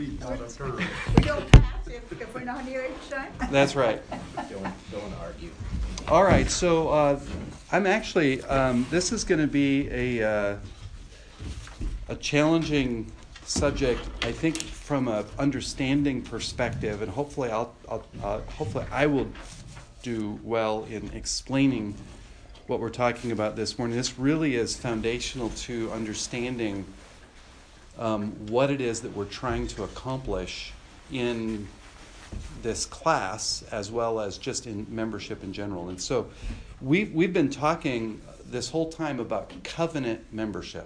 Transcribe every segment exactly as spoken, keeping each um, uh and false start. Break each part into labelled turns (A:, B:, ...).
A: feet, not a turn.
B: We don't pass if, if we're not near each other.
C: That's right.
D: Don't, don't argue.
C: All right, so uh, I'm actually, um, this is going to be a uh, a challenging subject, I think, from a understanding perspective, and hopefully I'll, I'll uh, hopefully I will do well in explaining what we're talking about this morning. This really is foundational to understanding um, what it is that we're trying to accomplish in this class, as well as just in membership in general. And so we've, we've been talking this whole time about covenant membership.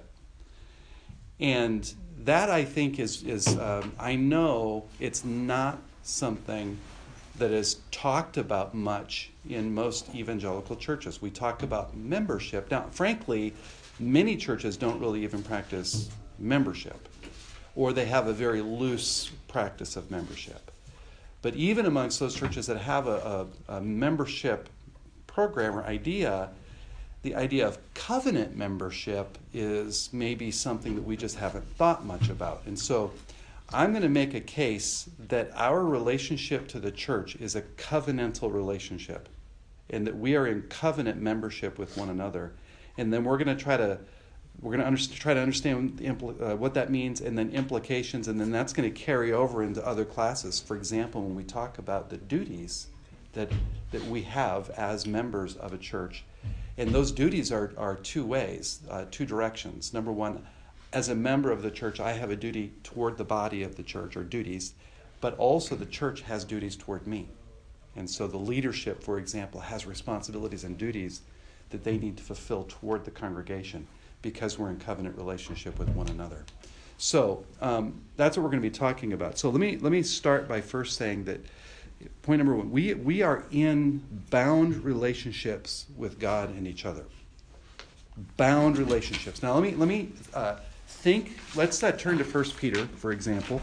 C: And that, I think, is, is um, I know it's not something that is talked about much in most evangelical churches. We talk about membership. Now, frankly, many churches don't really even practice membership, or they have a very loose practice of membership. But even amongst those churches that have a, a, a membership program or idea, the idea of covenant membership is maybe something that we just haven't thought much about. And so I'm going to make a case that our relationship to the church is a covenantal relationship, and that we are in covenant membership with one another. And then we're going to try to we're going to under, try to understand the impl- uh, what that means, and then implications, and then that's going to carry over into other classes. For example, when we talk about the duties that that we have as members of a church. And those duties are, are two ways, uh, two directions. Number one, as a member of the church, I have a duty toward the body of the church, or duties, but also the church has duties toward me. And so the leadership, for example, has responsibilities and duties that they need to fulfill toward the congregation, because we're in covenant relationship with one another. So um, that's what we're going to be talking about. So let me let me start by first saying that point number one, we we are in bound relationships with God and each other. Bound relationships. Now let me let me uh, think. Let's uh, turn to First Peter, for example.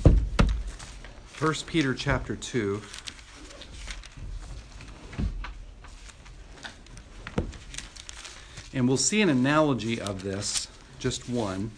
C: First Peter chapter two. And we'll see an analogy of this, just one.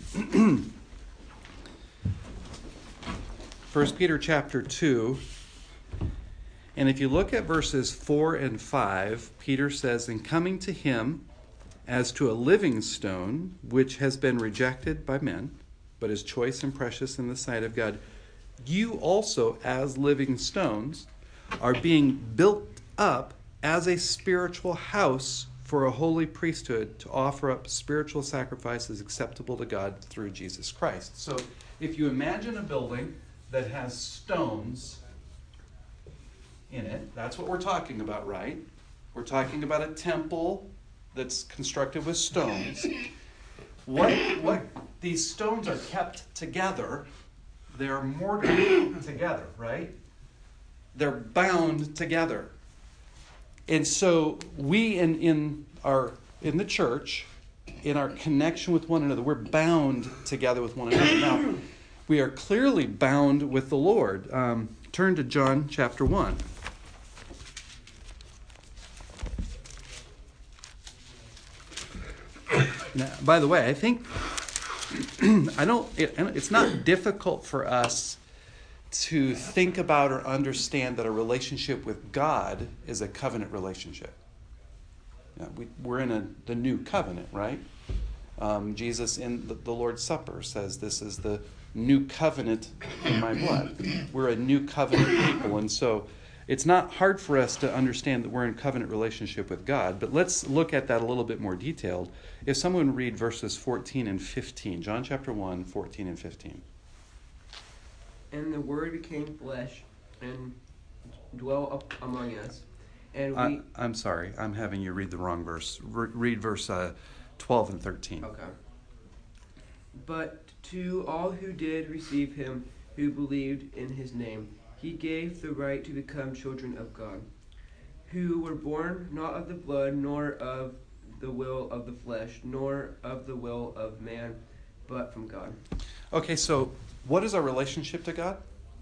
C: First Peter chapter two. And if you look at verses four and five, Peter says, "In coming to him as to a living stone, which has been rejected by men, but is choice and precious in the sight of God, you also, as living stones, are being built up as a spiritual house for a holy priesthood, to offer up spiritual sacrifices acceptable to God through Jesus Christ." So if you imagine a building that has stones in it, that's what we're talking about, right? We're talking about a temple that's constructed with stones. What, what these stones are kept together, they're mortared together, right? They're bound together. And so we in, in our in the church, in our connection with one another, we're bound together with one another. Now, we are clearly bound with the Lord. Um, turn to John chapter one. Now, by the way, I think I don't. It, it's not difficult for us to think about or understand that a relationship with God is a covenant relationship. Yeah, we, we're in a, the new covenant, right? Um, Jesus in the, the Lord's Supper says, "This is the new covenant in my blood." We're a new covenant people, and so it's not hard for us to understand that we're in covenant relationship with God. But let's look at that a little bit more detailed. If someone would read verses fourteen and fifteen, John chapter one, fourteen and fifteen.
E: "And the Word became flesh and dwelt up among us, and we."
C: I, I'm sorry, I'm having you read the wrong verse. Re- read verse uh, twelve and thirteen.
E: Okay. "But to all who did receive him, who believed in his name, he gave the right to become children of God, who were born not of the blood, nor of the will of the flesh, nor of the will of man, but from God."
C: Okay, so what is our relationship to God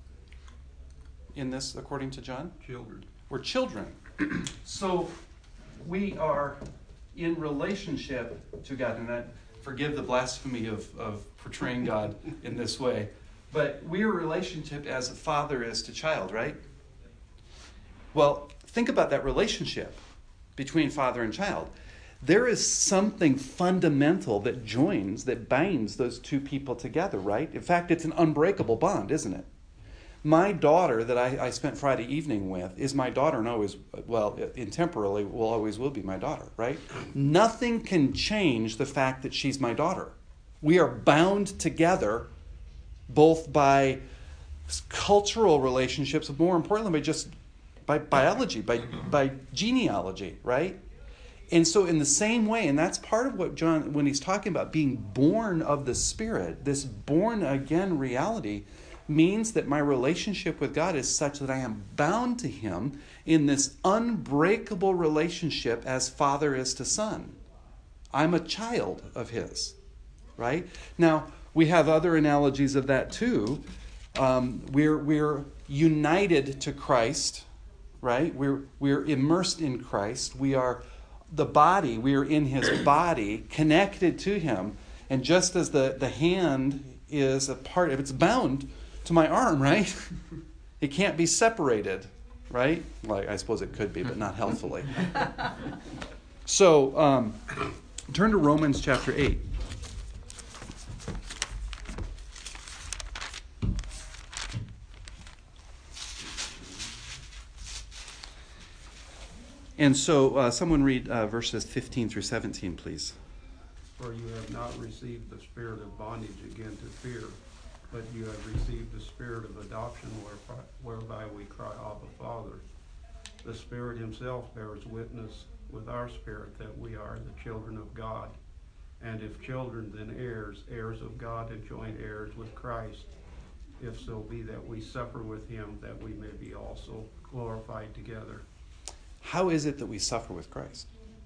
C: in this, according to John?
A: Children.
C: We're children. So we are in relationship to God. And I forgive the blasphemy of, of portraying God in this way. But we're a relationship as a father is to child, right? Well, think about that relationship between father and child. There is something fundamental that joins, that binds those two people together, right? In fact, it's an unbreakable bond, isn't it? My daughter that I, I spent Friday evening with is my daughter and always, well, intemporally will always will be my daughter, right? Nothing can change the fact that she's my daughter. We are bound together both by cultural relationships, but more importantly, by just by biology, by, by genealogy, right? And so in the same way, and that's part of what John, when he's talking about being born of the Spirit, this born again reality means that my relationship with God is such that I am bound to him in this unbreakable relationship as father is to son. I'm a child of his, right? Now, we have other analogies of that too. Um, we're, we're united to Christ, right? We're, we're immersed in Christ. We are the body. We are in his body, connected to him. And just as the, the hand is a part, if it's bound to my arm, right? It can't be separated, right? Well, I suppose it could be, but not healthfully. So, um, turn to Romans chapter eight. And so, uh, someone read uh, verses fifteen through seventeen, please.
A: For you have not received the spirit of bondage again to fear, but you have received the spirit of adoption whereby, whereby we cry, Abba, Father. The Spirit himself bears witness with our spirit that we are the children of God. And if children, then heirs, heirs of God and joint heirs with Christ. If so be that we suffer with him, that we may be also glorified together.
C: How is it that we suffer with Christ?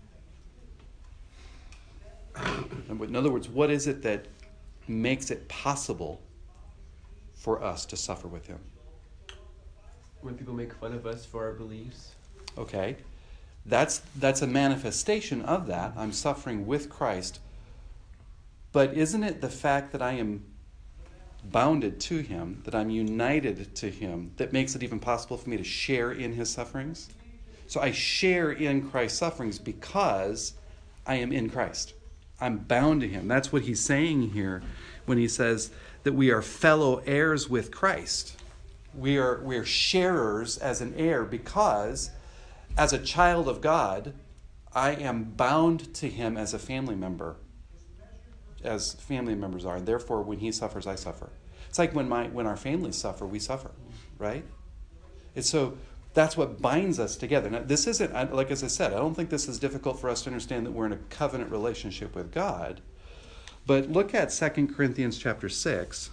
C: In other words, what is it that makes it possible for us to suffer with him?
E: When people make fun of us for our beliefs.
C: Okay. That's that's a manifestation of that. I'm suffering with Christ. But isn't it the fact that I am bounded to him, that I'm united to him, that makes it even possible for me to share in his sufferings? So I share in Christ's sufferings because I am in Christ. I'm bound to him. That's what he's saying here when he says that we are fellow heirs with Christ. We are, we are sharers as an heir because as a child of God, I am bound to him as a family member, as family members are. And therefore, when he suffers, I suffer. It's like when my when our families suffer, we suffer, right? It's so that's what binds us together. Now, this isn't, like as I said, I don't think this is difficult for us to understand that we're in a covenant relationship with God. But look at Second Corinthians chapter six.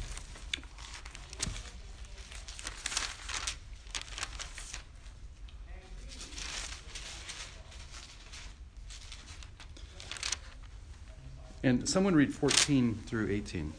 C: And someone read fourteen through eighteen.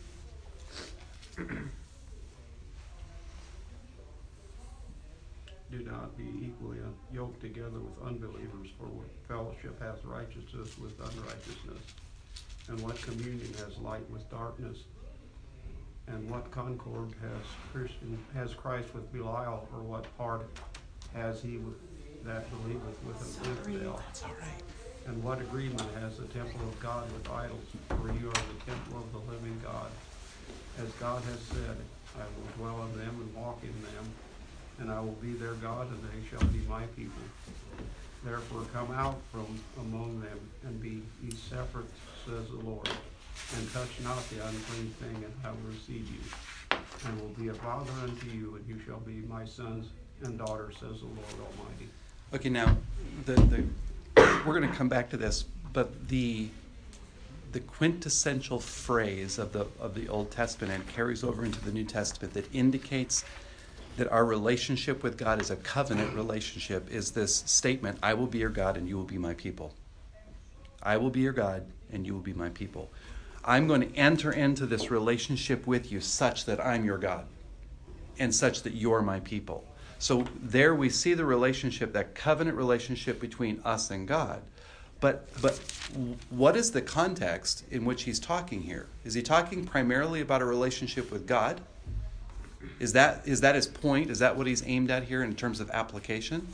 A: Do not be equally yoked together with unbelievers, for what fellowship hath righteousness with unrighteousness? And what communion has light with darkness? And what concord has Christian has Christ with Belial, or what part has he with that believeth with an infidel?
C: That's all right.
A: And what agreement has the temple of God with idols? For you are the temple of the living God. As God has said, I will dwell in them and walk in them, and I will be their God, and they shall be my people. Therefore come out from among them, and be ye separate, says the Lord, and touch not the unclean thing, and I will receive you, and will be a father unto you, and you shall be my sons and daughters, says the Lord Almighty.
C: Okay, now, the, the we're going to come back to this, but the the quintessential phrase of the of the Old Testament and carries over into the New Testament that indicates that our relationship with God is a covenant relationship is this statement, I will be your God and you will be my people. I will be your God and you will be my people. I'm going to enter into this relationship with you such that I'm your God and such that you're my people. So there we see the relationship, that covenant relationship between us and God. But but what is the context in which he's talking here? Is he talking primarily about a relationship with God? Is that is that his point? Is that what he's aimed at here in terms of application?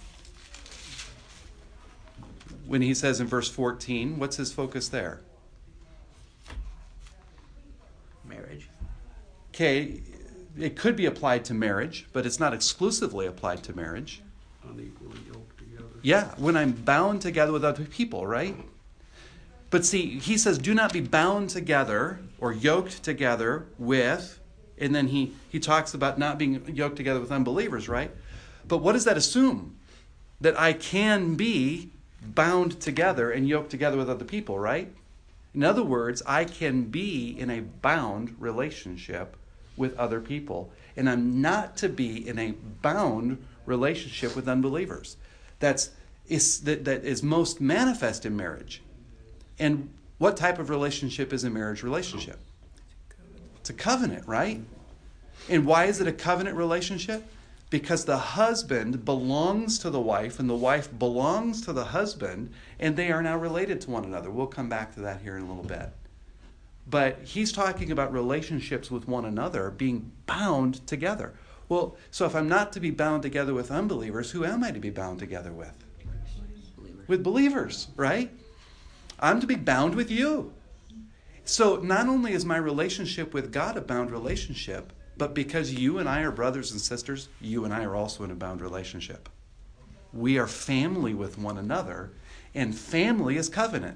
C: When he says in verse fourteen, what's his focus there?
D: Marriage.
C: Okay, it could be applied to marriage, but it's not exclusively applied to marriage.
A: Unequally yoked together.
C: Yeah, when I'm bound together with other people, right? But see, he says, do not be bound together or yoked together with, and then he, he talks about not being yoked together with unbelievers, right? But what does that assume? That I can be bound together and yoked together with other people, right? In other words, I can be in a bound relationship with other people, and I'm not to be in a bound relationship with unbelievers. That's is that, that is most manifest in marriage. And what type of relationship is a marriage relationship? It's a covenant, right? And why is it a covenant relationship? Because the husband belongs to the wife and the wife belongs to the husband, and they are now related to one another. We'll come back to that here in a little bit. But he's talking about relationships with one another being bound together. Well, so if I'm not to be bound together with unbelievers, who am I to be bound together with?
D: Believer.
C: With believers, right? I'm to be bound with you. So not only is my relationship with God a bound relationship, but because you and I are brothers and sisters, you and I are also in a bound relationship. We are family with one another, and family is covenant.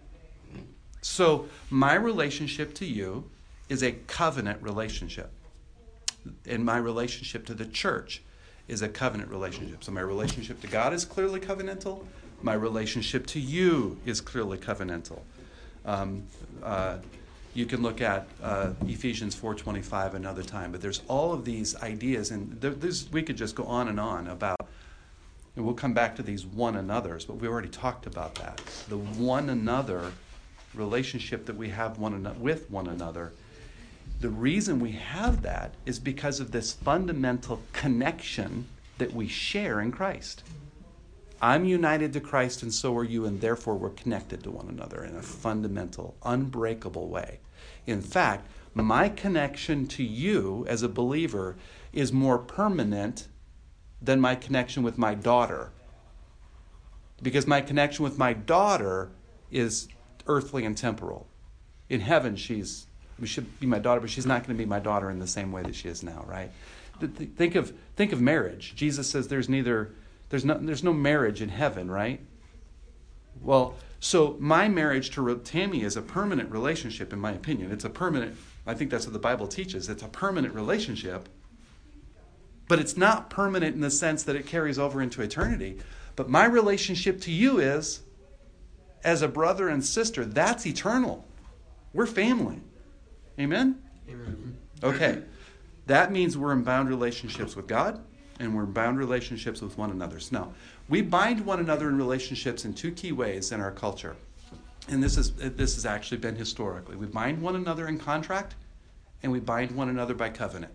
C: So my relationship to you is a covenant relationship. And my relationship to the church is a covenant relationship. So my relationship to God is clearly covenantal. My relationship to you is clearly covenantal. Um, uh, you can look at uh, Ephesians four twenty-five another time, but there's all of these ideas, and there, this, we could just go on and on about, and we'll come back to these one another's, but we already talked about that. The one another relationship that we have one another, with one another. The reason we have that is because of this fundamental connection that we share in Christ. I'm united to Christ and so are you, and therefore we're connected to one another in a fundamental, unbreakable way. In fact, my connection to you as a believer is more permanent than my connection with my daughter. Because my connection with my daughter is earthly and temporal. In heaven, she's she should be my daughter, but she's not going to be my daughter in the same way that she is now, right? Think of think of marriage. Jesus says there's neither there's no there's no marriage in heaven, right? Well, so my marriage to Tammy is a permanent relationship, in my opinion. It's a permanent. I think that's what the Bible teaches. It's a permanent relationship, but it's not permanent in the sense that it carries over into eternity. But my relationship to you is, as a brother and sister, that's eternal. We're family. Amen?
E: Amen.
C: Okay. That means we're in bound relationships with God, and we're in bound relationships with one another. Now, we bind one another in relationships in two key ways in our culture. And this is this has actually been historically. We bind one another in contract, and we bind one another by covenant.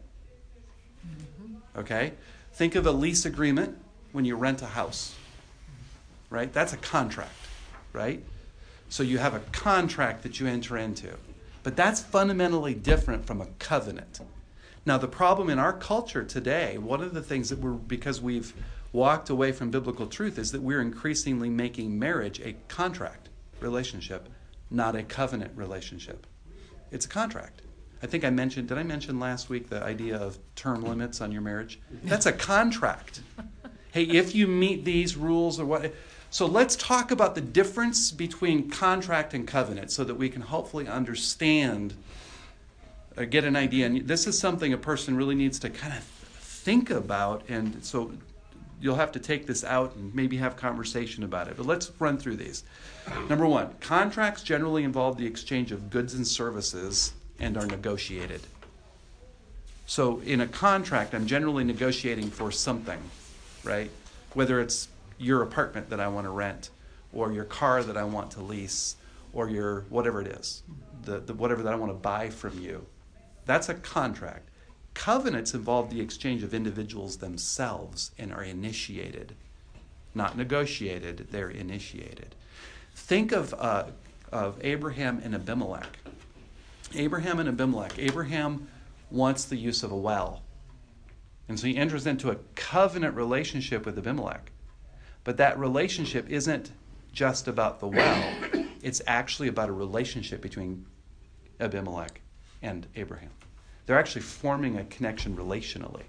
C: Okay? Think of a lease agreement when you rent a house. Right? That's a contract. Right? So you have a contract that you enter into. But that's fundamentally different from a covenant. Now, the problem in our culture today, one of the things that we're, because we've walked away from biblical truth, is that we're increasingly making marriage a contract relationship, not a covenant relationship. It's a contract. I think I mentioned, did I mention last week the idea of term limits on your marriage? That's a contract. Hey, if you meet these rules or what... So let's talk about the difference between contract and covenant so that we can hopefully understand or get an idea. And this is something a person really needs to kind of think about. And so you'll have to take this out and maybe have conversation about it. But let's run through these. Number one, contracts generally involve the exchange of goods and services and are negotiated. So in a contract, I'm generally negotiating for something, right? Whether it's your apartment that I want to rent, or your car that I want to lease, or your whatever it is, the, the whatever that I want to buy from you. That's a contract. Covenants involve the exchange of individuals themselves and are initiated. Not negotiated, they're initiated. think of uh, of Abraham and Abimelech. Abraham and Abimelech. Abraham wants the use of a well. And so he enters into a covenant relationship with Abimelech. But that relationship isn't just about the well. It's actually about a relationship between Abimelech and Abraham. They're actually forming a connection relationally.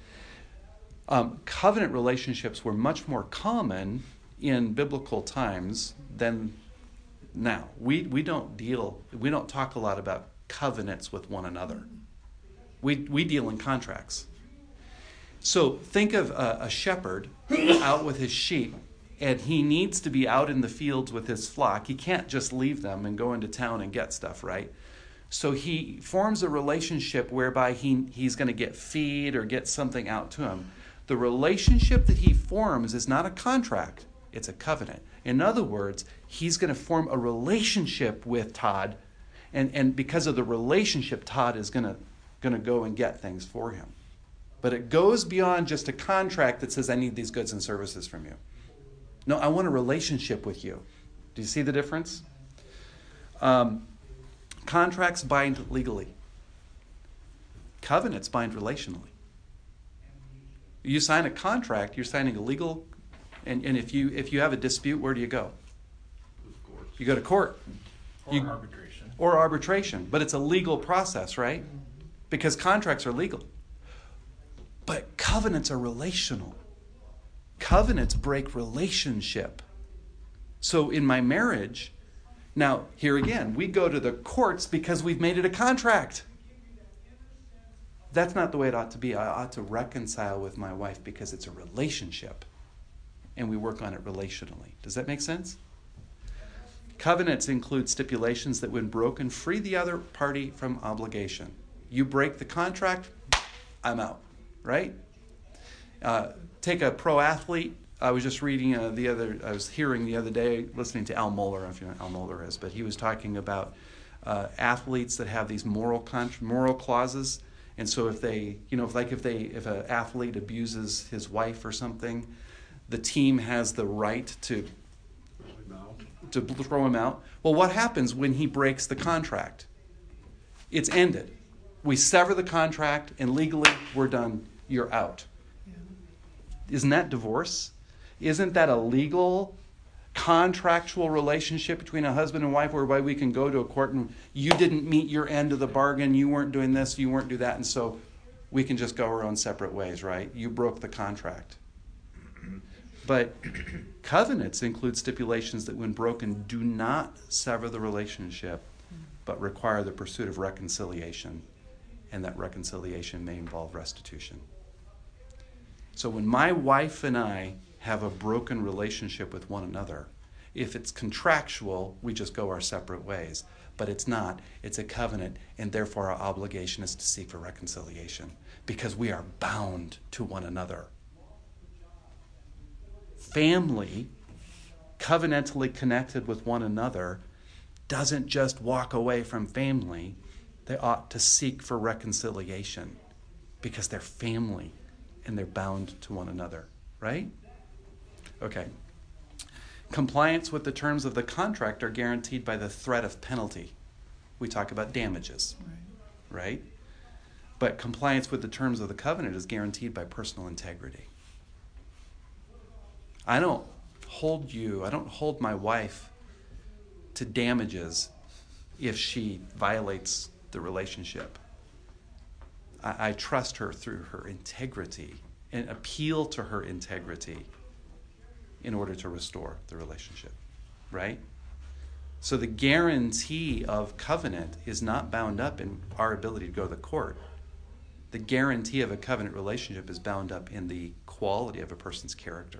C: Um, covenant relationships were much more common in biblical times than now. We we don't deal, we don't talk a lot about covenants with one another. We we deal in contracts. So think of a, a shepherd out with his sheep, and he needs to be out in the fields with his flock. He can't just leave them and go into town and get stuff, right? So he forms a relationship whereby he, he's going to get feed or get something out to him. The relationship that he forms is not a contract, it's a covenant. In other words, he's going to form a relationship with Todd, and, and because of the relationship, Todd is going to, going to go and get things for him. But it goes beyond just a contract that says, I need these goods and services from you. No, I want a relationship with you. Do you see the difference? Um, contracts bind legally. Covenants bind relationally. You sign a contract, you're signing a legal, and, and if you if you have a dispute, where do you go? You go to court.
F: Or
C: You-
F: arbitration.
C: Or arbitration. But it's a legal process, right? Because contracts are legal. But covenants are relational. Covenants break relationship. So in my marriage, now here again, we go to the courts because we've made it a contract. That's not the way it ought to be. I ought to reconcile with my wife because it's a relationship. And we work on it relationally. Does that make sense? Covenants include stipulations that, when broken, free the other party from obligation. You break the contract, I'm out. Right? Uh, take a pro athlete. I was just reading uh, the other, I was hearing the other day, listening to Al Mohler, I don't know if you know who Al Mohler is, but he was talking about uh, athletes that have these moral con- moral clauses. And so if they, you know, if like if they, if an athlete abuses his wife or something, the team has the right to, to throw him out. Well, what happens when he breaks the contract? It's ended. We sever the contract, and legally we're done. You're out. Isn't that divorce? Isn't that a legal, contractual relationship between a husband and wife whereby we can go to a court and you didn't meet your end of the bargain, you weren't doing this, you weren't doing that, and so we can just go our own separate ways, right? You broke the contract. But covenants include stipulations that, when broken, do not sever the relationship, but require the pursuit of reconciliation, and that reconciliation may involve restitution. So when my wife and I have a broken relationship with one another, if it's contractual, we just go our separate ways. But it's not. It's a covenant, and therefore our obligation is to seek for reconciliation because we are bound to one another. Family, covenantally connected with one another, doesn't just walk away from family. They ought to seek for reconciliation because they're family and they're bound to one another, right? Okay. Compliance with the terms of the contract are guaranteed by the threat of penalty. We talk about damages, right? But compliance with the terms of the covenant is guaranteed by personal integrity. I don't hold you, I don't hold my wife to damages if she violates the relationship. I, I trust her through her integrity and appeal to her integrity in order to restore the relationship, right? So the guarantee of covenant is not bound up in our ability to go to the court. The guarantee of a covenant relationship is bound up in the quality of a person's character.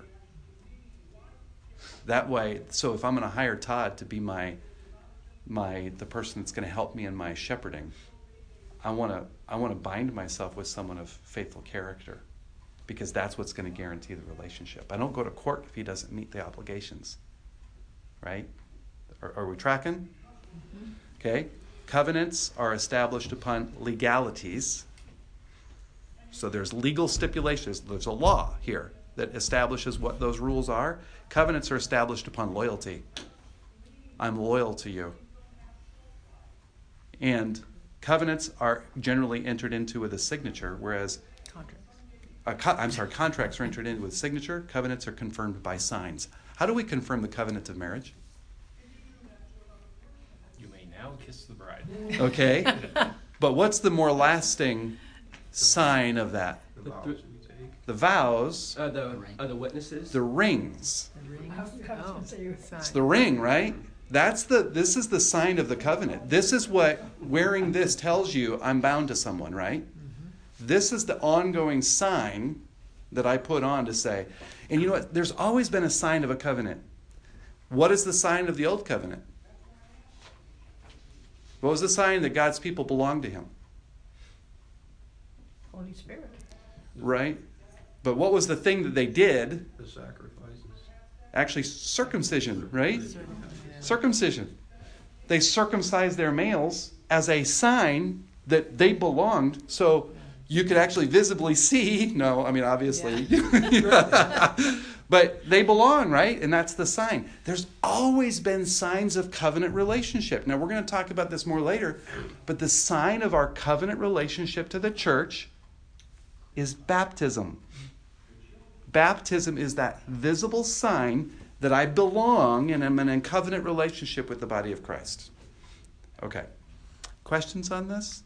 C: That way, so if I'm going to hire Todd to be my my the person that's going to help me in my shepherding, I want to I want to bind myself with someone of faithful character, because that's what's going to guarantee the relationship. I don't go to court if he doesn't meet the obligations. Right? Are, are we tracking? Mm-hmm. Okay. Covenants are established upon legalities. So there's legal stipulations. There's a law here that establishes what those rules are. Covenants are established upon loyalty. I'm loyal to you. And covenants are generally entered into with a signature, whereas
D: Contracts.
C: uh, co- I'm sorry, contracts are entered into with signature. Covenants are confirmed by signs. How do we confirm the covenant of marriage?
F: You may now kiss the bride.
C: Okay, but what's the more lasting sign of that?
A: The vows we take.
C: The vows,
E: Uh, the uh, the witnesses.
C: the rings.
D: The rings.
B: I was gonna say you-
D: sign.
C: It's the ring, right? That's the. This is the sign of the covenant. This is what wearing this tells you. I'm bound to someone, right?
D: Mm-hmm.
C: This is the ongoing sign that I put on to say. And you know what? There's always been a sign of a covenant. What is the sign of the old covenant? What was the sign that God's people belonged to Him?
B: Holy Spirit.
C: Right? But what was the thing that they did?
A: The sacrifices.
C: Actually, circumcision, right?
D: Yeah.
C: Circumcision. They circumcised their males as a sign that they belonged. So you could actually visibly see. No, I mean, obviously. But they belong, right? And that's the sign. There's always been signs of covenant relationship. Now, we're going to talk about this more later. But the sign of our covenant relationship to the church is baptism. Baptism is that visible sign that I belong and am in a covenant relationship with the body of Christ. Okay. Questions on this?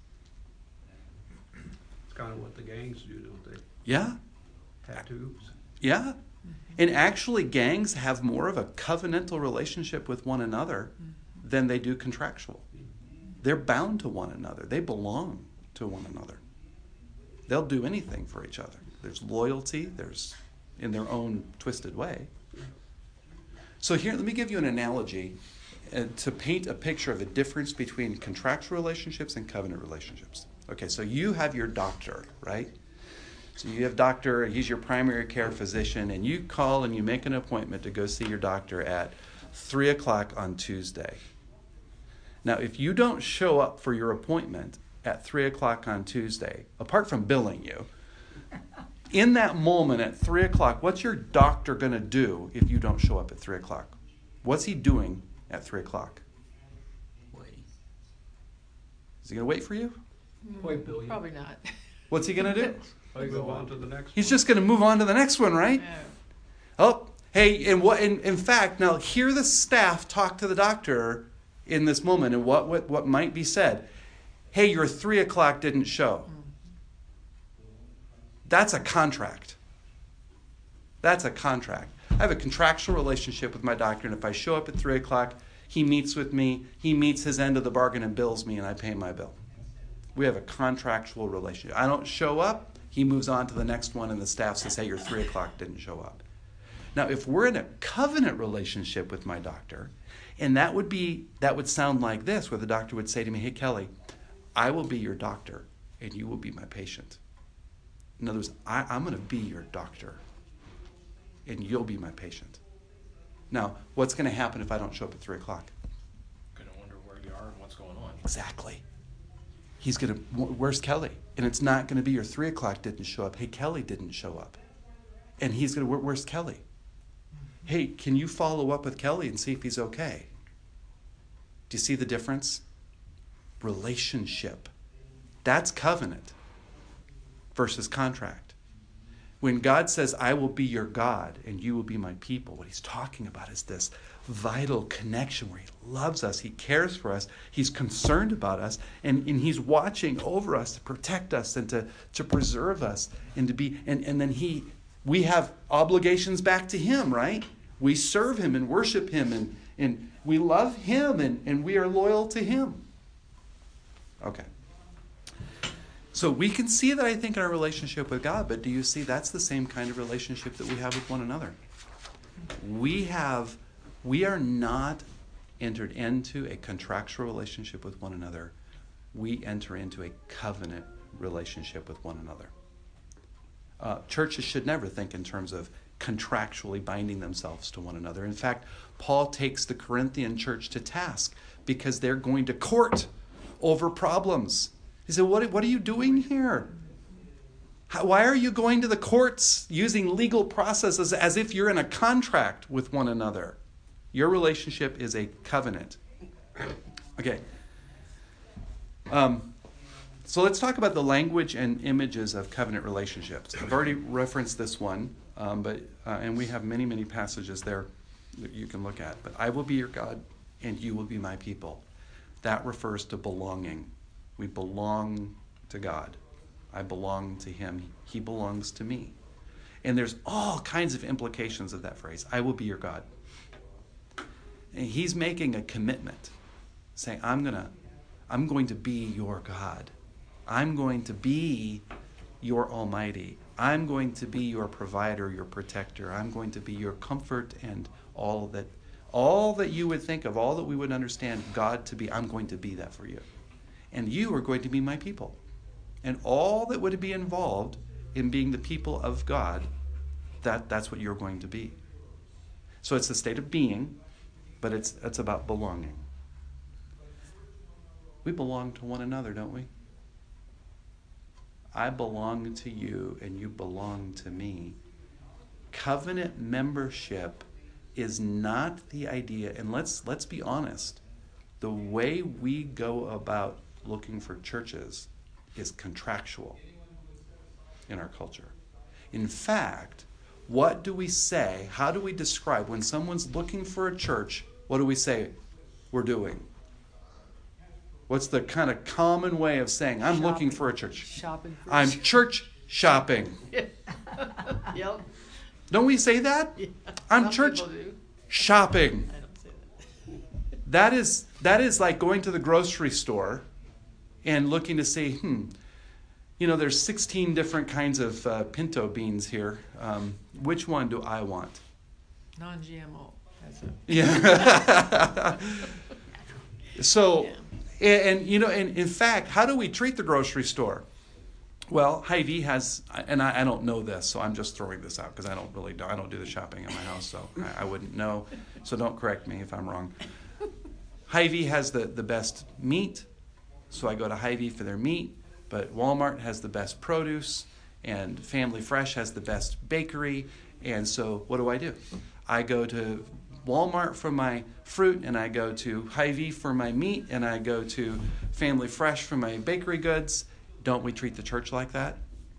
A: It's kind of what the gangs do, don't they?
C: Yeah?
A: Tattoos.
C: Yeah. And actually, gangs have more of a covenantal relationship with one another than they do contractual. They're bound to one another. They belong to one another. They'll do anything for each other. There's loyalty. There's, in their own twisted way. So here, let me give you an analogy uh, to paint a picture of the difference between contractual relationships and covenant relationships. Okay, so you have your doctor, right? So you have doctor, he's your primary care physician, and you call and you make an appointment to go see your doctor at three o'clock on Tuesday. Now, if you don't show up for your appointment at three o'clock on Tuesday, apart from billing you, in that moment at three o'clock, what's your doctor going to do if you don't show up at three o'clock? What's he doing at three o'clock?
D: Waiting.
C: Is he going to wait for you?
E: Point billion.
G: Probably not.
C: What's he going to do?
A: Move on to the next
C: He's
A: one.
C: just going to move on to the next one, right?
G: No.
C: Oh, hey, and what? In, in fact, now hear the staff talk to the doctor in this moment, and what what, what might be said. Hey, your three o'clock didn't show. That's a contract. That's a contract. I have a contractual relationship with my doctor, and if I show up at three o'clock, he meets with me, he meets his end of the bargain and bills me, and I pay my bill. We have a contractual relationship. I don't show up, he moves on to the next one, and the staff says, hey, your three o'clock didn't show up. Now, if we're in a covenant relationship with my doctor, and that would be that would sound like this, where the doctor would say to me, hey, Kelly, I will be your doctor, and you will be my patient. In other words, I, I'm going to be your doctor, and you'll be my patient. Now, what's going to happen if I don't show up at three o'clock?
F: Gonna wonder where you are and what's going on.
C: Exactly. He's going to, where's Kelly? And it's not going to be your three o'clock didn't show up. Hey, Kelly didn't show up. And he's going to, where, where's Kelly? Hey, can you follow up with Kelly and see if he's okay? Do you see the difference? Relationship. That's covenant versus contract. When God says, I will be your God and you will be my people, what he's talking about is this vital connection where he loves us, he cares for us, he's concerned about us, and, and he's watching over us to protect us and to, to preserve us and to be, and, and then he, we have obligations back to him, right? We serve him and worship him and, and we love him and, and we are loyal to him. Okay. So we can see that, I think, in our relationship with God, but do you see that's the same kind of relationship that we have with one another? We have, we are not entered into a contractual relationship with one another. We enter into a covenant relationship with one another. Uh, churches should never think in terms of contractually binding themselves to one another. In fact, Paul takes the Corinthian church to task because they're going to court over problems. He said, what, what are you doing here? How, why are you going to the courts using legal processes as if you're in a contract with one another? Your relationship is a covenant. Okay. Um, so let's talk about the language and images of covenant relationships. I've already referenced this one, um, but uh, and we have many, many passages there that you can look at. But I will be your God, and you will be my people. That refers to belonging. We belong to God. I belong to him. He belongs to me. And there's all kinds of implications of that phrase. I will be your God. And he's making a commitment, saying, I'm gonna, I'm going to be your God. I'm going to be your Almighty. I'm going to be your provider, your protector. I'm going to be your comfort and all that, all that you would think of, all that we would understand God to be. I'm going to be that for you. And you are going to be my people. And all that would be involved in being the people of God, that, that's what you're going to be. So it's the state of being, but it's it's about belonging. We belong to one another, don't we? I belong to you and you belong to me. Covenant membership is not the idea, and let's let's be honest, the way we go about looking for churches is contractual in our culture. In fact, what do we say? How do we describe when someone's looking for a church? What do we say we're doing? What's the kind of common way of saying, I'm
D: Shopping.
C: looking for a church?
D: Shopping for
C: I'm church shopping.
D: Yep.
C: Don't we say that?
D: Yeah.
C: I'm
D: Some
C: church
D: people do.
C: shopping.
D: I don't say that.
C: That is that is like going to the grocery store and looking to see, hmm, you know, there's sixteen different kinds of uh, pinto beans here. Um, which one do I want?
D: Non-G M O. That's it.
C: Yeah. So,
D: Yeah.
C: and, and you know, and in fact, how do we treat the grocery store? Well, Hy-Vee has, and I, I don't know this, so I'm just throwing this out because I don't really know. I don't do the shopping at my house, so I, I wouldn't know. So don't correct me if I'm wrong. Hy-Vee has the, the best meat, so I go to Hy-Vee for their meat. But Walmart has the best produce, and Family Fresh has the best bakery. And so what do I do? I go to Walmart for my fruit, and I go to Hy-Vee for my meat, and I go to Family Fresh for my bakery goods. Don't we treat the church like that?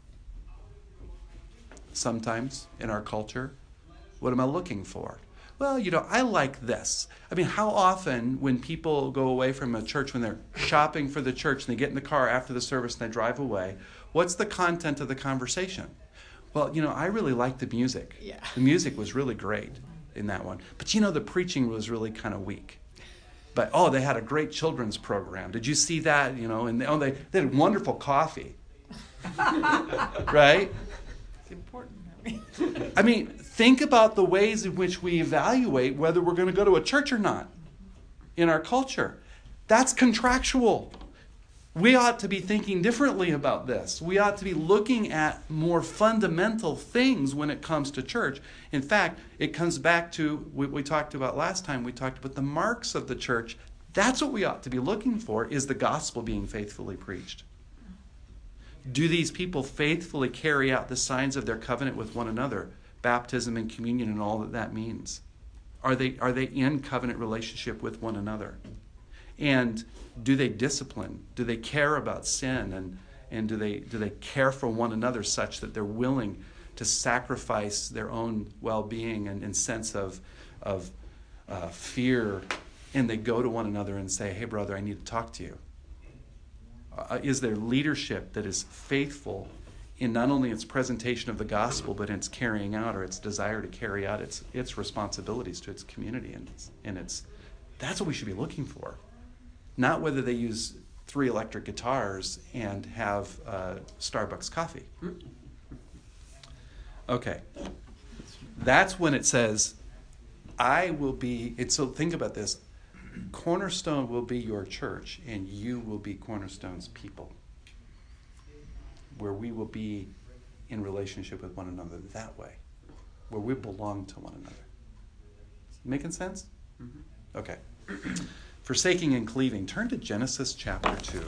C: Sometimes in our culture. What am I looking for? Well, you know, I like this. I mean, how often when people go away from a church, when they're shopping for the church, and they get in the car after the service and they drive away, what's the content of the conversation? Well, you know, I really like the music.
D: Yeah.
C: The music was really great in that one. But, you know, the preaching was really kind of weak. But, oh, they had a great children's program. Did you see that? You know, and they, oh, they, they had wonderful coffee. Right?
D: It's important. I mean.
C: I mean, think about the ways in which we evaluate whether we're going to go to a church or not in our culture. That's contractual. We ought to be thinking differently about this. We ought to be looking at more fundamental things when it comes to church. In fact, it comes back to what we talked about last time. We talked about the marks of the church. That's what we ought to be looking for, is the gospel being faithfully preached. Do these people faithfully carry out the signs of their covenant with one another, baptism and communion and all that that means? Are they, are they in covenant relationship with one another? And do they discipline? Do they care about sin? And, and do they, do they care for one another such that they're willing to sacrifice their own well-being and, and sense of, of uh, fear, and they go to one another and say, hey, brother, I need to talk to you? Uh, is there leadership that is faithful in not only its presentation of the gospel, but in its carrying out, or its desire to carry out its its responsibilities to its community? And its, and its that's what we should be looking for. Not whether they use three electric guitars and have uh, Starbucks coffee. Okay. That's when it says, I will be, and so think about this, Cornerstone will be your church, and you will be Cornerstone's people, where we will be in relationship with one another that way, where we belong to one another. Making sense? Mm-hmm. Okay. Forsaking and cleaving. Turn to Genesis chapter two.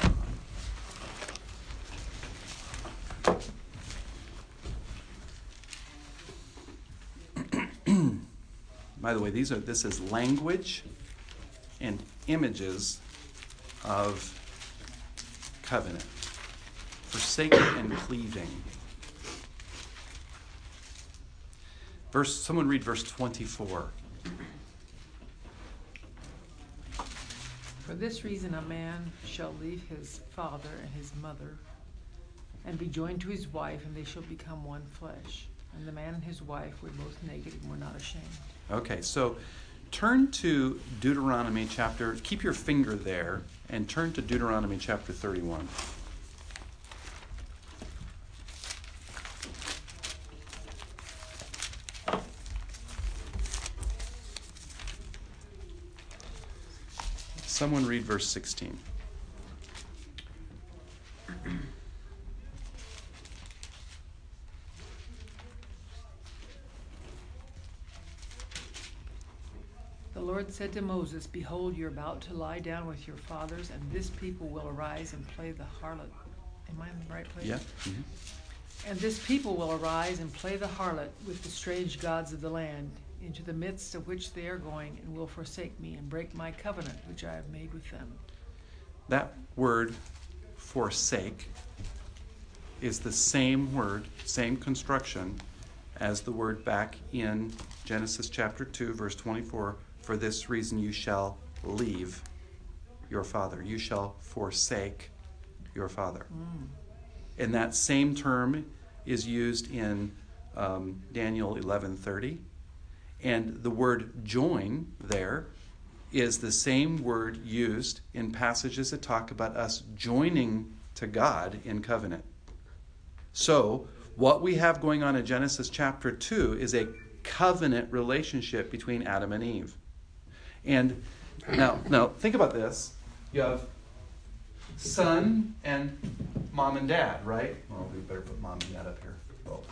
C: by the way, these are this is language and images of covenant. Forsaking and cleaving. Verse, someone read verse twenty-four.
D: For this reason a man shall leave his father and his mother, and be joined to his wife, and they shall become one flesh. And the man and his wife were both naked and were not ashamed.
C: Okay, so turn to Deuteronomy chapter, keep your finger there, and turn to Deuteronomy chapter thirty-one. Someone read verse sixteen.
D: The Lord said to Moses, Behold, you're about to lie down with your fathers, and this people will arise and play the harlot. Am I in the right place?
C: Yeah. Mhm.
D: And this people will arise and play the harlot with the strange gods of the land, into the midst of which they are going, and will forsake me and break my covenant which I have made with them.
C: That word forsake is the same word, same construction as the word back in Genesis chapter two, verse twenty-four. For this reason you shall leave your father. You shall forsake your father.
D: Mm.
C: And that same term is used in um, Daniel eleven thirty. And the word join there is the same word used in passages that talk about us joining to God in covenant. So what we have going on in Genesis chapter two is a covenant relationship between Adam and Eve. And now, now think about this. You have son and mom and dad, right? Well, we better put mom and dad up here. Both.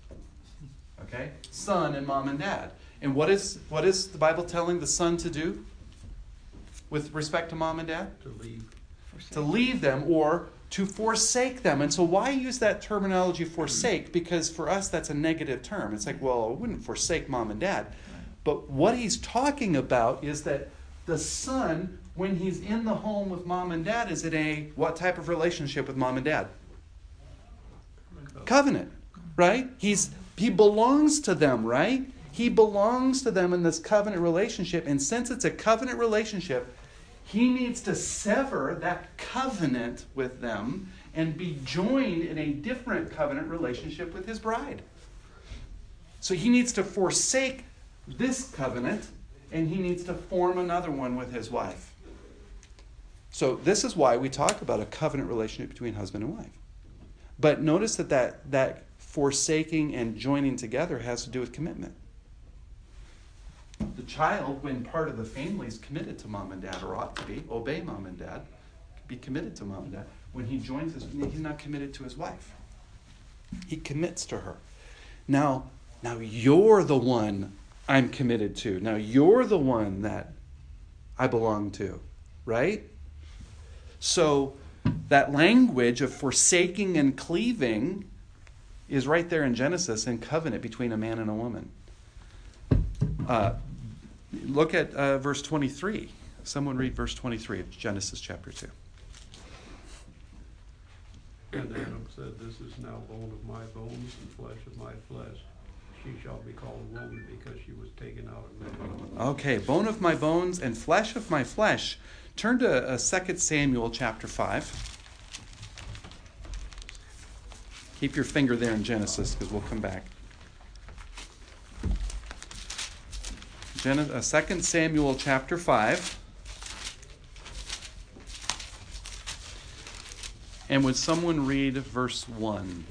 C: Okay? Son and mom and dad. And what is what is the Bible telling the son to do with respect to mom and dad?
A: To leave.
D: Forsake.
C: To leave them or to forsake them. And so why use that terminology forsake? Because for us that's a negative term. It's like, well, I wouldn't forsake mom and dad. But what he's talking about is that the son, when he's in the home with mom and dad, is in a what type of relationship with mom and dad? Covenant, right? He's he belongs to them, right? He belongs to them in this covenant relationship. And since it's a covenant relationship, he needs to sever that covenant with them and be joined in a different covenant relationship with his bride. So he needs to forsake this covenant, and he needs to form another one with his wife. So this is why we talk about a covenant relationship between husband and wife. But notice that that, that forsaking and joining together has to do with commitment. The child, when part of the family, is committed to mom and dad, or ought to be, obey mom and dad, be committed to mom and dad. When he joins his, he's not committed to his wife. He commits to her. Now, now you're the one I'm committed to. Now you're the one that I belong to, right? So that language of forsaking and cleaving is right there in Genesis in covenant between a man and a woman. Uh, look at uh, verse twenty-three. Someone read verse twenty-three of Genesis chapter two.
A: And Adam said, This is now bone of my bones and flesh of my flesh. She shall be called woman because she was taken out of man.
C: Okay, bone of my bones and flesh of my flesh. Turn to uh, Second Samuel chapter five. Keep your finger there in Genesis because we'll come back. Gen- uh, Second Samuel chapter five. And would someone read verse one?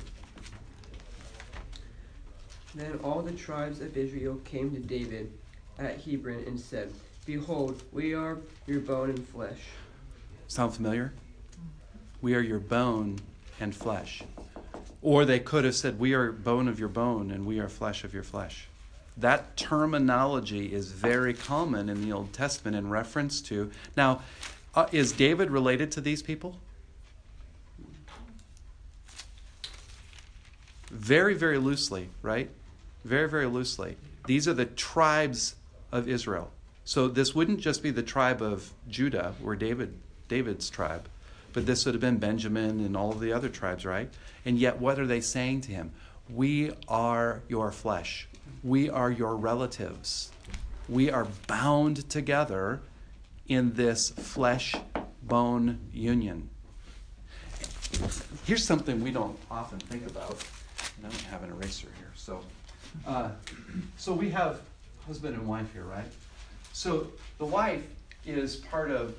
E: Then all the tribes of Israel came to David at Hebron and said, Behold, we are your bone and flesh.
C: Sound familiar? We are your bone and flesh. Or they could have said, we are bone of your bone and we are flesh of your flesh. That terminology is very common in the Old Testament in reference to... Now, uh, is David related to these people? Very, very loosely, right? Very, very loosely. These are the tribes of Israel. So this wouldn't just be the tribe of Judah, or David, David's tribe, but this would have been Benjamin and all of the other tribes, right? And yet what are they saying to him? We are your flesh. We are your relatives. We are bound together in this flesh-bone union. Here's something we don't often think about. And I don't have an eraser here. So, uh, so we have husband and wife here, right? So the wife is part of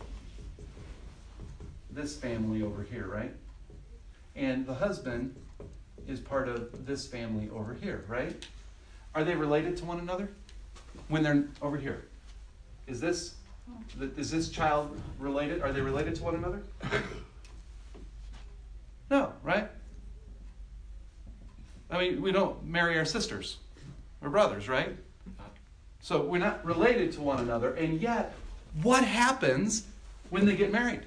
C: this family over here, right? And the husband is part of this family over here, right? Are they related to one another when they're over here? Is this is this child related? Are they related to one another? No, right? I mean, we don't marry our sisters or brothers, right? So we're not related to one another. And yet, what happens when they get married?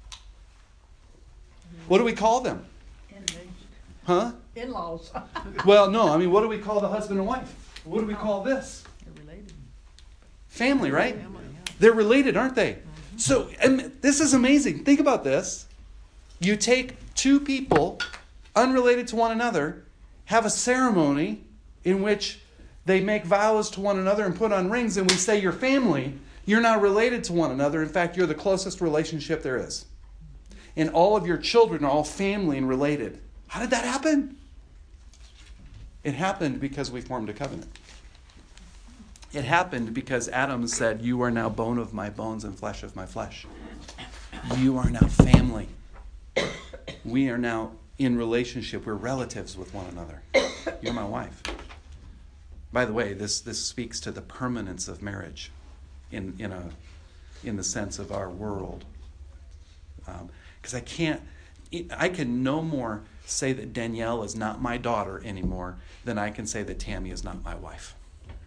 C: What do we call them? Huh?
B: In-laws.
C: Well, no. I mean, what do we call the husband and wife? What do we call this?
D: They're related.
C: Family, right?
D: Family, yeah.
C: They're related, aren't they? So, and this is amazing. Think about this. You take two people unrelated to one another, have a ceremony in which they make vows to one another and put on rings, and we say you're family. You're now related to one another. In fact, you're the closest relationship there is. And all of your children are all family and related. How did that happen? It happened because we formed a covenant. It happened because Adam said, you are now bone of my bones and flesh of my flesh. You are now family. We are now in relationship. We're relatives with one another. You're my wife. By the way, this, this speaks to the permanence of marriage in, in, a, in the sense of our world. Because um, I can't, I can no more say that Danielle is not my daughter anymore than I can say that Tammy is not my wife.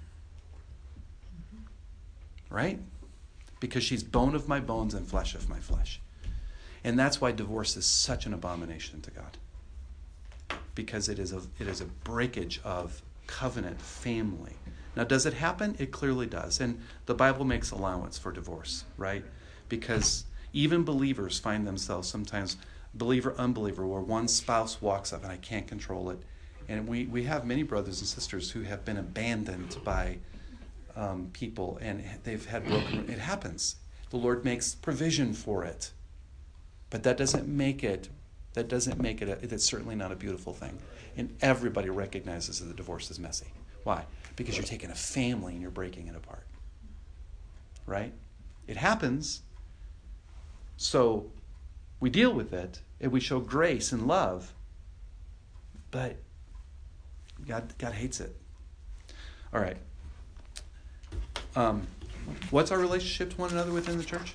C: Right? Because she's bone of my bones and flesh of my flesh. And that's why divorce is such an abomination to God. Because it is a, it is a breakage of covenant family. Now, does it happen? It clearly does. And the Bible makes allowance for divorce, right? Because even believers find themselves sometimes, believer, unbeliever, where one spouse walks up and I can't control it. And we, we have many brothers and sisters who have been abandoned by um, people and they've had broken, it happens. The Lord makes provision for it. But that doesn't make it, that doesn't make it, a, it's certainly not a beautiful thing. And everybody recognizes that the divorce is messy. Why? Because you're taking a family and you're breaking it apart. Right? It happens. So we deal with it and we show grace and love. But God, God hates it. All right. Um, what's our relationship to one another within the church?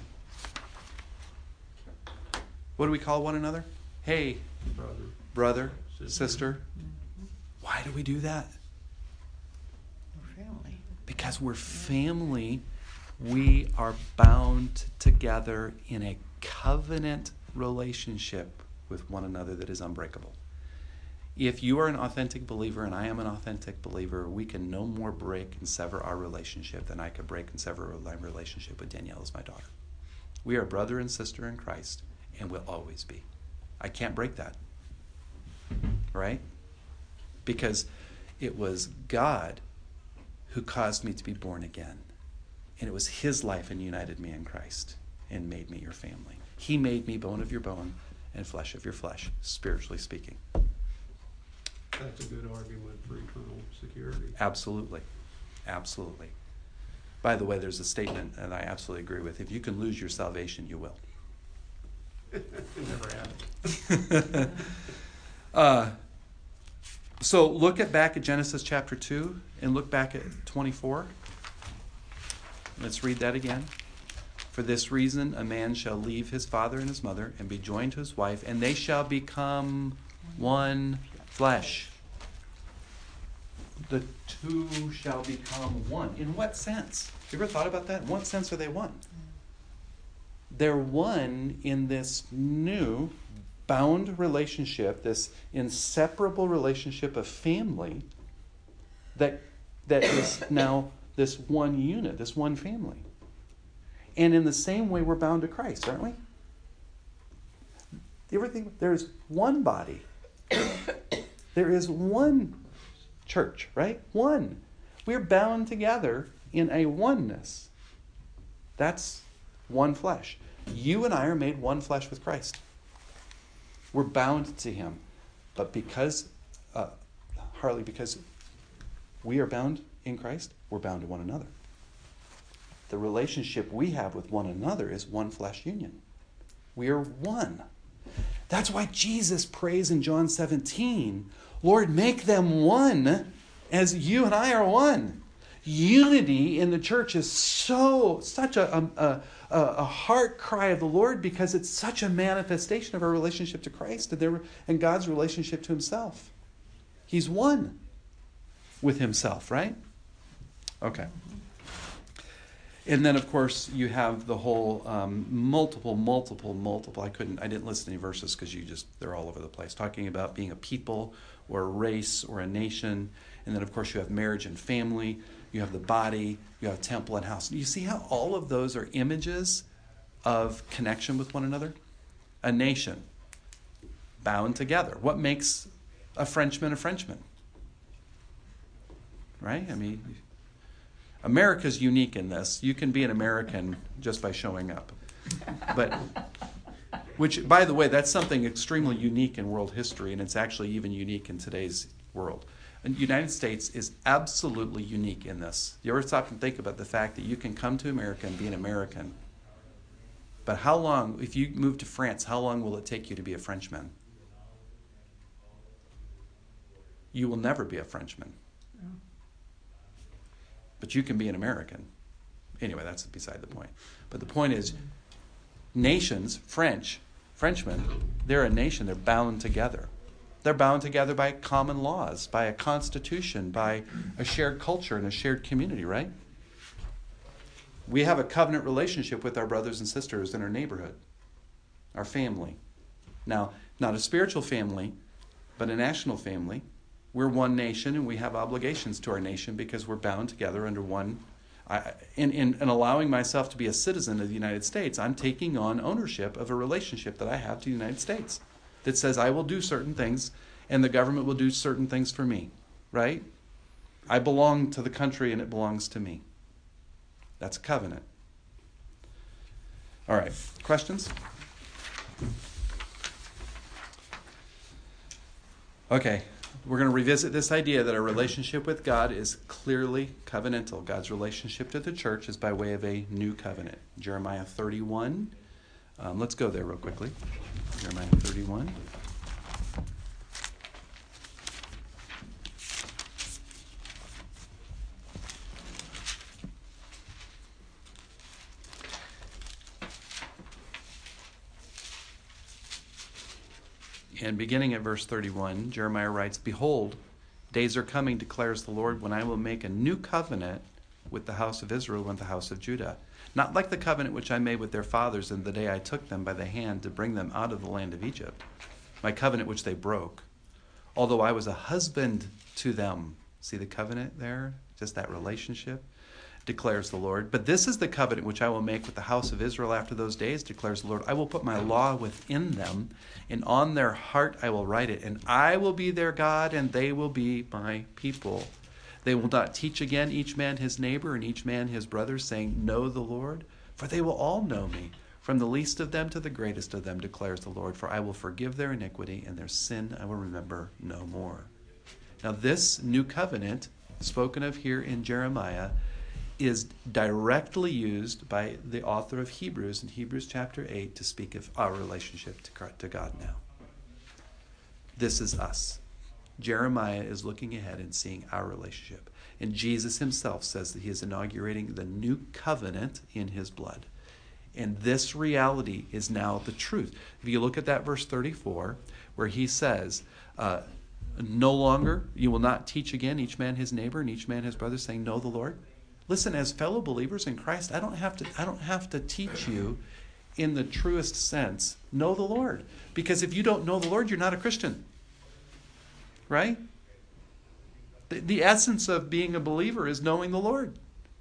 C: What do we call one another? Hey,
A: Brother.
C: brother,
A: Sister.
C: sister. Why do we do that?
D: We're family.
C: Because we're family. We are bound together in a covenant relationship with one another that is unbreakable. If you are an authentic believer and I am an authentic believer, we can no more break and sever our relationship than I could break and sever my relationship with Danielle as my daughter. We are brother and sister in Christ and will always be. I can't break that. Right? Because it was God who caused me to be born again. And it was his life and united me in Christ and made me your family. He made me bone of your bone and flesh of your flesh, spiritually speaking.
A: That's a good argument for eternal security.
C: Absolutely. Absolutely. By the way, there's a statement that I absolutely agree with. If you can lose your salvation, you will.
A: Never had it.
C: uh, so look at back at Genesis chapter two and look back at twenty-four. Let's read that again. For this reason, a man shall leave his father and his mother and be joined to his wife, and they shall become one flesh. The two shall become one. In what sense? Have you ever thought about that? In what sense are they one? They're one in this new bound relationship, this inseparable relationship of family that that is now this one unit, this one family. And in the same way, we're bound to Christ, aren't we? Everything, there's one body. There is one church, right? One. We're bound together in a oneness. That's one flesh. You and I are made one flesh with Christ. We're bound to him. But because, uh, Harley, because we are bound in Christ, we're bound to one another. The relationship we have with one another is one flesh union. We are one. That's why Jesus prays in John seventeen, Lord, make them one as you and I are one. Unity in the church is so, such a, a, a, a heart cry of the Lord because it's such a manifestation of our relationship to Christ and, their, and God's relationship to himself. He's one with himself, right? Okay. And then, of course, you have the whole um, multiple, multiple, multiple. I couldn't, I didn't listen to any verses because you just, they're all over the place. Talking about being a people or a race or a nation. And then, of course, you have marriage and family. You have the body. You have temple and house. You see how all of those are images of connection with one another? A nation bound together. What makes a Frenchman a Frenchman? Right? I mean, America's unique in this. You can be an American just by showing up. But, which, by the way, that's something extremely unique in world history, and it's actually even unique in today's world. And the United States is absolutely unique in this. You ever stop and think about the fact that you can come to America and be an American, but how long, if you move to France, how long will it take you to be a Frenchman? You will never be a Frenchman. But you can be an American. Anyway, that's beside the point. But the point is, nations, French, Frenchmen, they're a nation. They're bound together. They're bound together by common laws, by a constitution, by a shared culture and a shared community, right? We have a covenant relationship with our brothers and sisters in our neighborhood, our family. Now, not a spiritual family, but a national family. We're one nation, and we have obligations to our nation because we're bound together under one. I, in, in, in allowing myself to be a citizen of the United States, I'm taking on ownership of a relationship that I have to the United States that says I will do certain things, and the government will do certain things for me, right? I belong to the country, and it belongs to me. That's a covenant. All right, questions? Okay. We're going to revisit this idea that our relationship with God is clearly covenantal. God's relationship to the church is by way of a new covenant. Jeremiah thirty-one. Um, let's go there real quickly. Jeremiah thirty-one. And beginning at verse thirty-one, Jeremiah writes, Behold, days are coming, declares the Lord, when I will make a new covenant with the house of Israel and the house of Judah. Not like the covenant which I made with their fathers in the day I took them by the hand to bring them out of the land of Egypt, my covenant which they broke, although I was a husband to them. See the covenant there? Just that relationship, declares the Lord. But this is the covenant which I will make with the house of Israel after those days, declares the Lord. I will put my law within them, and on their heart I will write it. And I will be their God, and they will be my people. They will not teach again each man his neighbor and each man his brother, saying, Know the Lord, for they will all know me, from the least of them to the greatest of them, declares the Lord. For I will forgive their iniquity, and their sin I will remember no more. Now this new covenant, spoken of here in Jeremiah, is directly used by the author of Hebrews in Hebrews chapter eight to speak of our relationship to God now. This is us. Jeremiah is looking ahead and seeing our relationship. And Jesus himself says that he is inaugurating the new covenant in his blood. And this reality is now the truth. If you look at that verse thirty-four, where he says, uh, no longer, you will not teach again each man his neighbor and each man his brother, saying, Know the Lord. Listen, as fellow believers in Christ, I don't have to I don't have to teach you in the truest sense, know the Lord. Because if you don't know the Lord, you're not a Christian. Right? The, the essence of being a believer is knowing the Lord.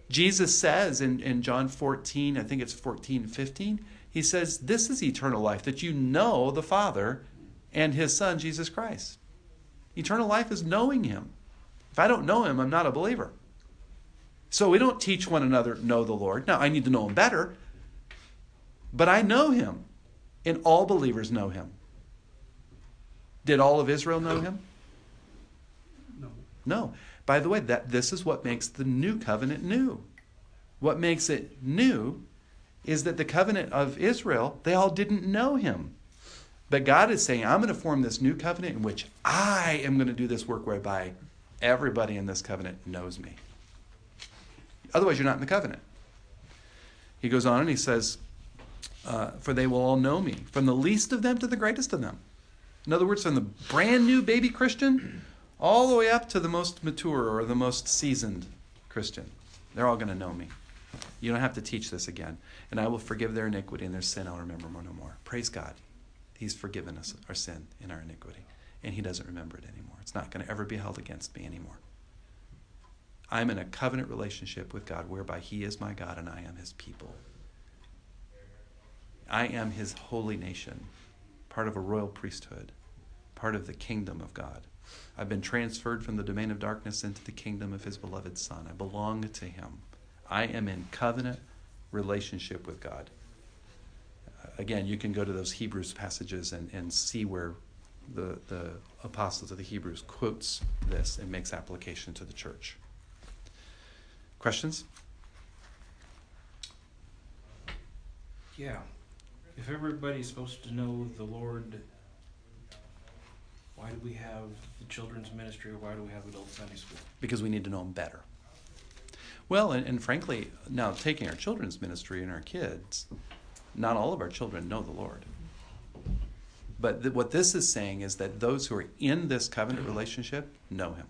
C: Jesus says in, in John fourteen, I think it's fourteen, fifteen, he says, this is eternal life, that you know the Father and his Son, Jesus Christ. Eternal life is knowing him. If I don't know him, I'm not a believer. So we don't teach one another, know the Lord. Now, I need to know him better, but I know him, and all believers know him. Did all of Israel know him?
A: No.
C: No. By the way, that this is what makes the new covenant new. What makes it new is that the covenant of Israel, they all didn't know him. But God is saying, I'm going to form this new covenant in which I am going to do this work whereby everybody in this covenant knows me. Otherwise, you're not in the covenant. He goes on and he says, uh, for they will all know me, from the least of them to the greatest of them. In other words, from the brand new baby Christian all the way up to the most mature or the most seasoned Christian. They're all going to know me. You don't have to teach this again. And I will forgive their iniquity and their sin I'll remember more no more. Praise God. He's forgiven us our sin and our iniquity. And he doesn't remember it anymore. It's not going to ever be held against me anymore. I'm in a covenant relationship with God whereby he is my God and I am his people. I am his holy nation, part of a royal priesthood, part of the kingdom of God. I've been transferred from the domain of darkness into the kingdom of his beloved Son. I belong to him. I am in covenant relationship with God. Uh, again, you can go to those Hebrews passages and, and see where the, the apostles of the Hebrews quotes this and makes application to the church. Questions?
F: Yeah. If everybody's supposed to know the Lord, why do we have the children's ministry, or why do we have adult Sunday school?
C: Because we need to know him better. Well, and, and frankly, now taking our children's ministry and our kids, not all of our children know the Lord. But th- what this is saying is that those who are in this covenant relationship know him.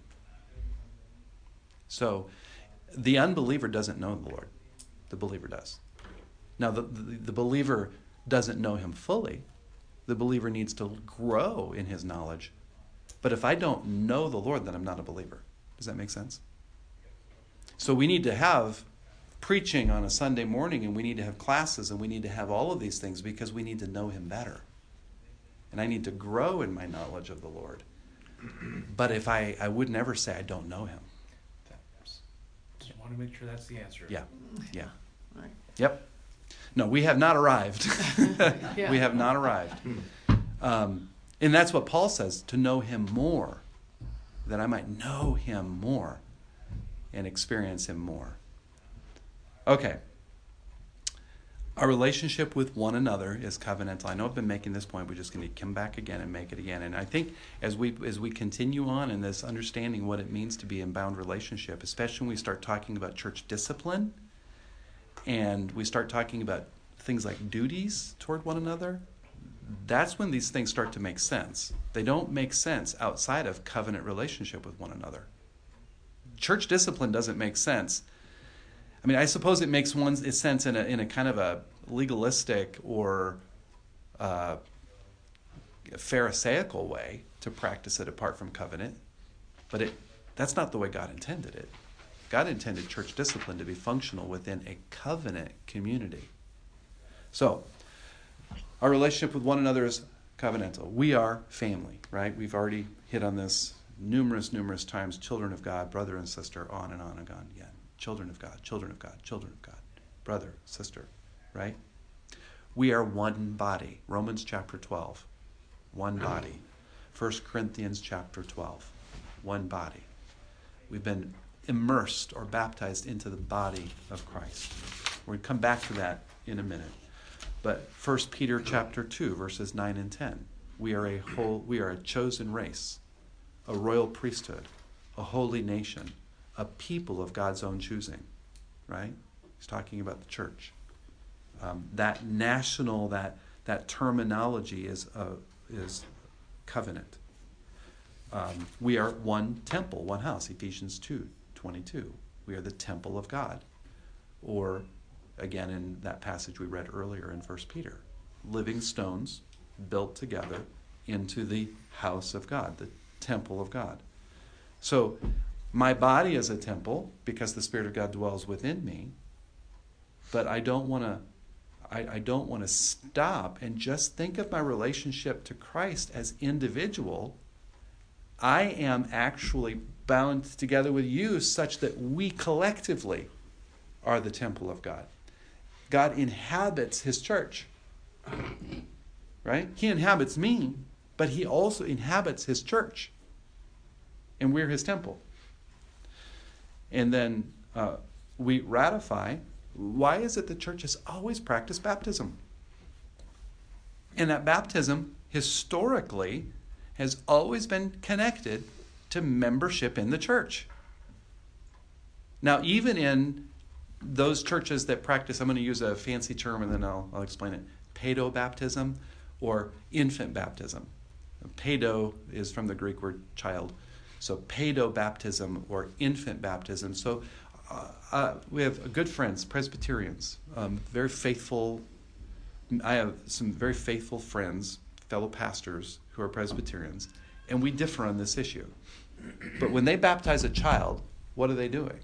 C: So the unbeliever doesn't know the Lord. The believer does. Now, the, the, the believer doesn't know him fully. The believer needs to grow in his knowledge. But if I don't know the Lord, then I'm not a believer. Does that make sense? So we need to have preaching on a Sunday morning, and we need to have classes, and we need to have all of these things because we need to know him better. And I need to grow in my knowledge of the Lord. But if I, I would never say I don't know him.
F: That's, just want to make sure that's the answer.
C: Yeah, yeah.
D: Right.
C: Yep. No, we have not arrived.
D: Yeah.
C: We have not arrived. Um, and that's what Paul says, to know him more, that I might know him more and experience him more. Okay. Our relationship with one another is covenantal. I know I've been making this point. We're just going to come back again and make it again. And I think as we as we continue on in this understanding what it means to be in bound relationship, especially when we start talking about church discipline, and we start talking about things like duties toward one another, that's when these things start to make sense. They don't make sense outside of covenant relationship with one another. Church discipline doesn't make sense. I mean, I suppose it makes one sense in a in a kind of a legalistic or uh, Pharisaical way to practice it apart from covenant, but it that's not the way God intended it. God intended church discipline to be functional within a covenant community. So, our relationship with one another is covenantal. We are family, right? We've already hit on this numerous, numerous times. Children of God, brother and sister, on and on and on again. Children of God, children of God, children of God, brother, sister, right? We are one body. Romans chapter twelve, one body. First Corinthians chapter twelve, one body. We've been immersed or baptized into the body of Christ. We're going to come back to that in a minute. But First Peter chapter two, verses nine and ten. We are a whole, we are a chosen race, a royal priesthood, a holy nation, a people of God's own choosing, right? He's talking about the church. Um, that national, that that terminology is a, is covenant. Um, we are one temple, one house, Ephesians two twenty-two. We are the temple of God. Or, again, in that passage we read earlier in First Peter, living stones built together into the house of God, the temple of God. So, My body is a temple because the Spirit of God dwells within me. But I don't want to I, I don't want to stop and just think of my relationship to Christ as individual. I am actually bound together with you such that we collectively are the temple of God. God inhabits his church. Right? He inhabits me, but he also inhabits his church. And we're his temple. And then uh, we ratify. Why is it the church has always practiced baptism? And that baptism, historically, has always been connected to membership in the church. Now, even in those churches that practice, I'm going to use a fancy term and then I'll, I'll explain it, paedo-baptism or infant baptism. Paedo is from the Greek word child. So paedo-baptism or infant baptism. So uh, uh, we have good friends, Presbyterians, um, very faithful. I have some very faithful friends, fellow pastors who are Presbyterians, and we differ on this issue. But when they baptize a child, what are they doing?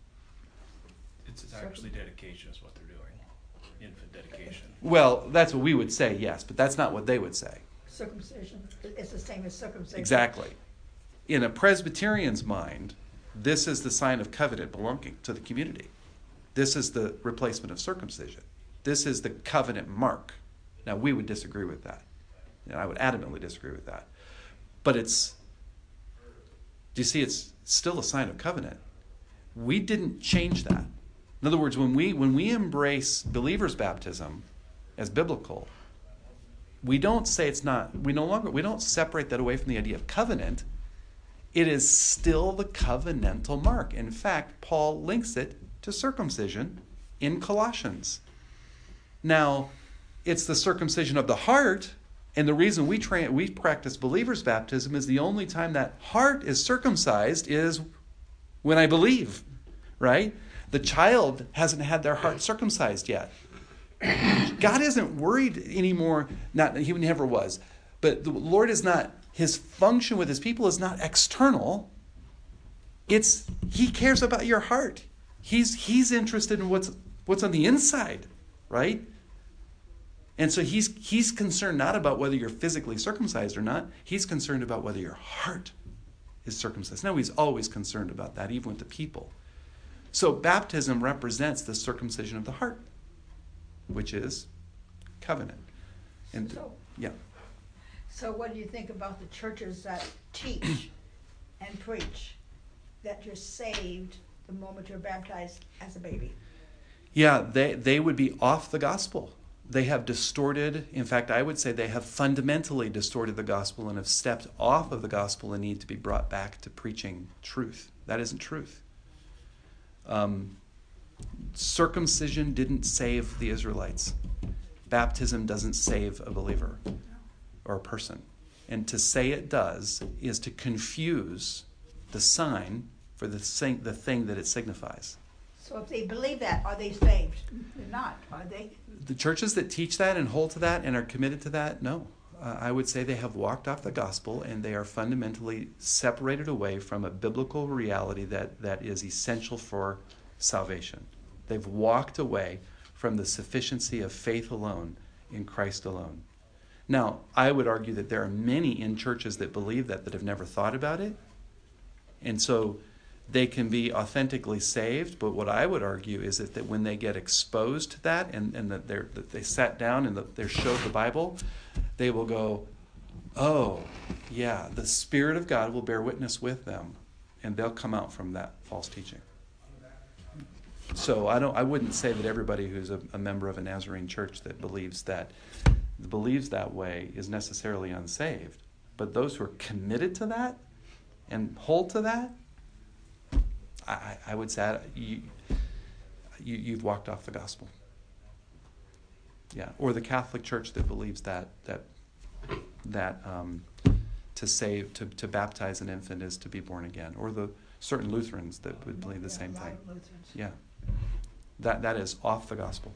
F: It's actually dedication is what they're doing. Infant dedication.
C: Well, that's what we would say, yes, but that's not what they would say.
B: Circumcision, it's the same as circumcision.
C: Exactly. In a Presbyterian's mind, this is the sign of covenant belonging to the community. This is the replacement of circumcision. This is the covenant mark. Now, we would disagree with that. And I would adamantly disagree with that. But it's, do you see, it's still a sign of covenant. We didn't change that. In other words, when we when we embrace believers' baptism as biblical, we don't say it's not, we no longer, we don't separate that away from the idea of covenant. It is still the covenantal mark. In fact, Paul links it to circumcision in Colossians. Now, it's the circumcision of the heart, and the reason we tra- we practice believers' baptism is the only time that heart is circumcised is when I believe, right? The child hasn't had their heart circumcised yet. God isn't worried anymore, not he never was, but the Lord is not, his function with his people is not external. It's, he cares about your heart. He's he's interested in what's what's on the inside, right? And so he's he's concerned not about whether you're physically circumcised or not. He's concerned about whether your heart is circumcised. Now, he's always concerned about that, even with the people. So baptism represents the circumcision of the heart, which is covenant. And
B: So-
C: yeah.
B: So what do you think about the churches that teach and preach that you're saved the moment you're baptized as a baby?
C: Yeah, they, they would be off the gospel. They have distorted, in fact, I would say they have fundamentally distorted the gospel and have stepped off of the gospel and need to be brought back to preaching truth. That isn't truth. Um, circumcision didn't save the Israelites. Baptism doesn't save a believer or a person. And to say it does is to confuse the sign for the thing, the thing that it signifies.
B: So if they believe that, are they saved? They're not, are they?
C: The churches that teach that and hold to that and are committed to that, no. Uh, I would say they have walked off the gospel and they are fundamentally separated away from a biblical reality that, that is essential for salvation. They've walked away from the sufficiency of faith alone in Christ alone. Now, I would argue that there are many in churches that believe that that have never thought about it. And so they can be authentically saved, but what I would argue is that, that when they get exposed to that and, and that, they're, that they sat down and that they're showed the Bible, they will go, oh, yeah, the Spirit of God will bear witness with them, and they'll come out from that false teaching. So I don't. I wouldn't say that everybody who's a, a member of a Nazarene church that believes that believes that way is necessarily unsaved. But those who are committed to that and hold to that, I, I would say you, you, you've walked off the gospel. Yeah, or the Catholic Church that believes that that that um, to save to, to baptize an infant is to be born again, or the certain Lutherans that would believe the
B: Yeah,
C: same
B: a lot
C: thing.
B: of Lutherans.
C: Yeah, that that is off the gospel.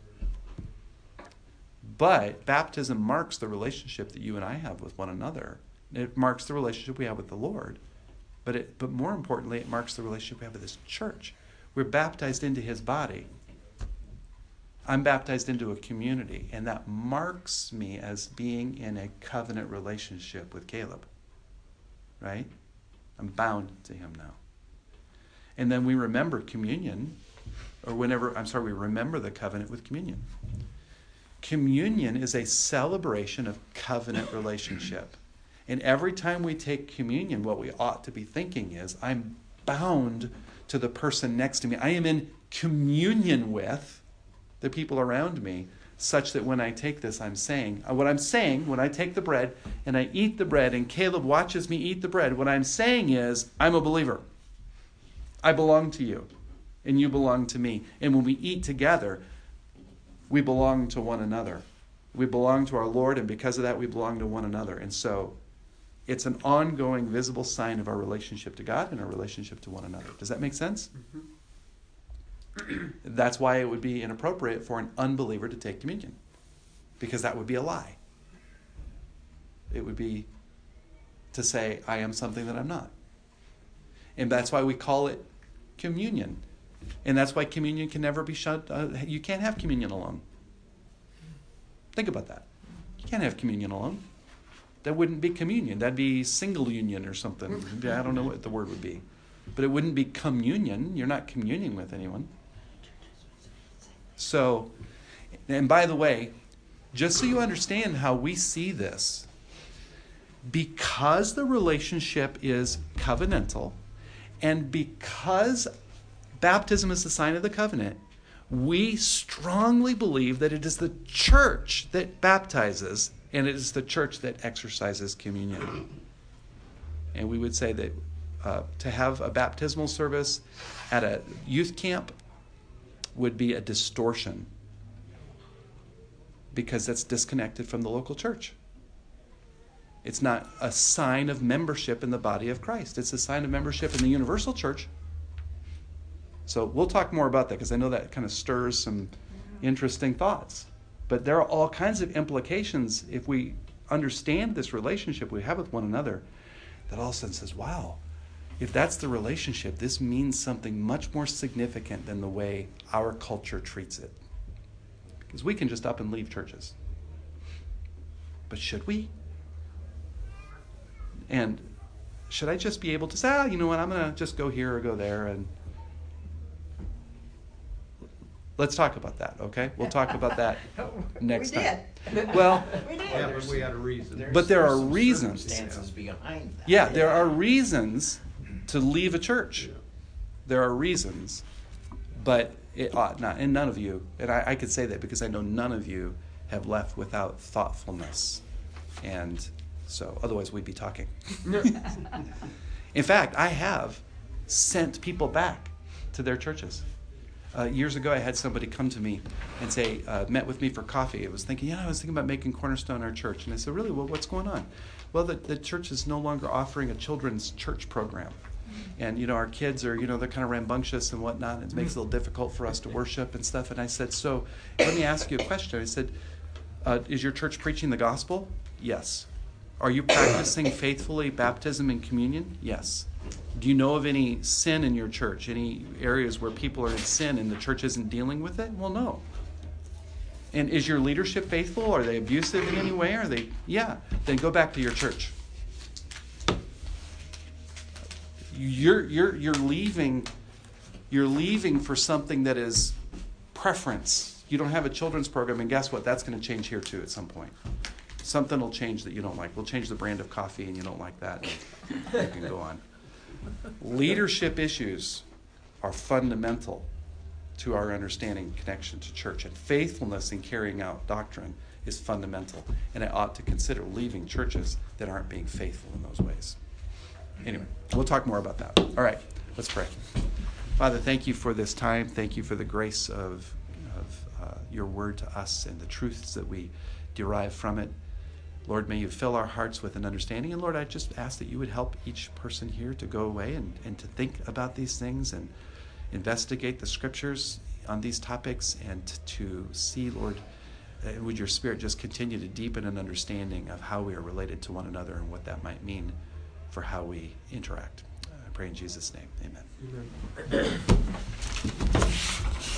C: But baptism marks the relationship that you and I have with one another. It marks the relationship we have with the Lord. But it, but more importantly, it marks the relationship we have with his church. We're baptized into his body. I'm baptized into a community, and that marks me as being in a covenant relationship with Caleb. Right? I'm bound to him now. And then we remember communion, or whenever, I'm sorry, we remember the covenant with communion. Communion is a celebration of covenant relationship. And every time we take communion, what we ought to be thinking is, I'm bound to the person next to me. I am in communion with the people around me, such that when I take this, I'm saying, what I'm saying, when I take the bread and I eat the bread and Caleb watches me eat the bread, what I'm saying is, I'm a believer. I belong to you and you belong to me. And when we eat together, we belong to one another. We belong to our Lord, and because of that, we belong to one another. And so it's an ongoing, visible sign of our relationship to God and our relationship to one another. Does that make sense?
E: Mm-hmm.
C: That's why it would be inappropriate for an unbeliever to take communion, because that would be a lie. It would be to say, I am something that I'm not. And that's why we call it communion. And that's why communion can never be shut. Uh, you can't have communion alone. Think about that. You can't have communion alone. That wouldn't be communion. That'd be single union or something. I don't know what the word would be. But it wouldn't be communion. You're not communing with anyone. So, and by the way, just so you understand how we see this, because the relationship is covenantal, and because baptism is the sign of the covenant, we strongly believe that it is the church that baptizes, and it is the church that exercises communion. And we would say that uh, to have a baptismal service at a youth camp would be a distortion, because that's disconnected from the local church. It's not a sign of membership in the body of Christ. It's a sign of membership in the universal church. So we'll talk more about that, because I know that kind of stirs some interesting thoughts. But there are all kinds of implications if we understand this relationship we have with one another, that all of a sudden says, wow, if that's the relationship, this means something much more significant than the way our culture treats it. Because we can just up and leave churches. But should we? And should I just be able to say, ah, you know what, I'm going to just go here or go there? And let's talk about that, okay? We'll talk about that next
B: we
C: time.
B: did.
C: Well,
B: We did.
A: Yeah, but we had a reason.
G: There's-
C: But there
G: there's
C: are
G: some
C: reasons.
G: circumstances behind that.
C: yeah, there are reasons to leave a church. There are reasons, but it ought not. And none of you, and I, I could say that because I know none of you have left without thoughtfulness. And so otherwise we'd be talking. In fact, I have sent people back to their churches. Uh, years ago, I had somebody come to me and say, uh, met with me for coffee. I was thinking, yeah, I was thinking about making Cornerstone our church. And I said, really? Well, what's going on? Well, the, the church is no longer offering a children's church program. And, you know, our kids are, you know, they're kind of rambunctious and whatnot. And it makes it a little difficult for us to worship and stuff. And I said, so let me ask you a question. I said, uh, is your church preaching the gospel? Yes. Are you practicing faithfully baptism and communion? Yes. Do you know of any sin in your church? Any areas where people are in sin and the church isn't dealing with it? Well, no. And is your leadership faithful? Are they abusive in any way? Are they? Yeah. Then go back to your church. You're you're you're leaving. You're leaving for something that is preference. You don't have a children's program, and guess what? That's going to change here too at some point. Something will change that you don't like. We'll change the brand of coffee, and you don't like that. And you can go on. Leadership issues are fundamental to our understanding and connection to church, and faithfulness in carrying out doctrine is fundamental. And I ought to consider leaving churches that aren't being faithful in those ways. Anyway, we'll talk more about that. All right, let's pray. Father, thank you for this time. Thank you for the grace of, of uh, your word to us and the truths that we derive from it. Lord, may you fill our hearts with an understanding. And Lord, I just ask that you would help each person here to go away and, and to think about these things and investigate the scriptures on these topics, and to see, Lord, uh, would your Spirit just continue to deepen an understanding of how we are related to one another and what that might mean for how we interact. pray in Jesus' name. Amen.
E: Amen.